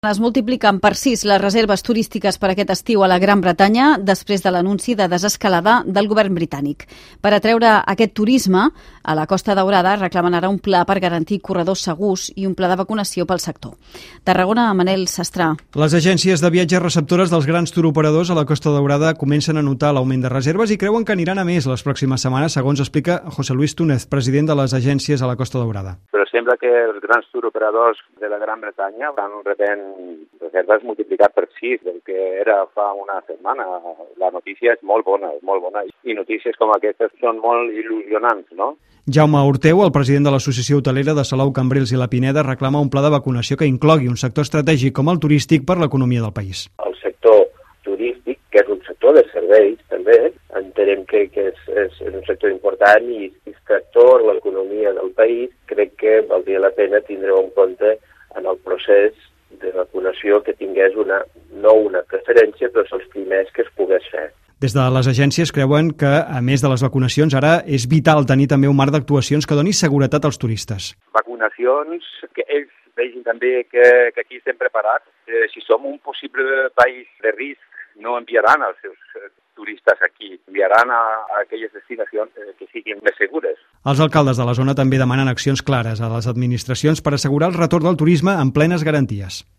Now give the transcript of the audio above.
Es multipliquen per 6 les reserves turístiques per aquest estiu a la Gran Bretanya després de l'anunci de desescalada del govern britànic. Per atreure aquest turisme, a la Costa Daurada reclamen ara un pla per garantir corredors segurs i un pla de vacunació pel sector. Tarragona, Manel Sastrà. Les agències de viatges receptores dels grans turoperadors a la Costa Daurada comencen a notar l'augment de reserves i creuen que aniran a més les pròximes setmanes, segons explica José Luis Túnez, president de les agències a la Costa Daurada. Però sembla que els grans turoperadors de la Gran Bretanya estan rebent reserves multiplicat per 6 del que era fa una setmana. La notícia és molt bona, i notícies com aquestes són molt il·lusionants, no? Jaume Orteu, el president de l'Associació Hotelera de Salou, Cambrils i la Pineda, reclama un pla de vacunació que inclogui un sector estratègic com el turístic per l'economia del país. El sector turístic, que és un sector de serveis, també, entenem que és un sector important i tractor l'economia del país. Crec que valdria la pena tindre-ho en compte en el procés de vacunació, que tingués no una preferència, però són els primers que es pogués fer. Des de les agències creuen que, a més de les vacunacions, ara és vital tenir també un marc d'actuacions que doni seguretat als turistes. Vacunacions, que ells vegin també que aquí estem preparats. Si som un possible país de risc, no enviaran els seus turistes aquí, enviaran a aquelles destinacions que siguin més segures. Els alcaldes de la zona també demanen accions clares a les administracions per assegurar el retorn del turisme amb plenes garanties.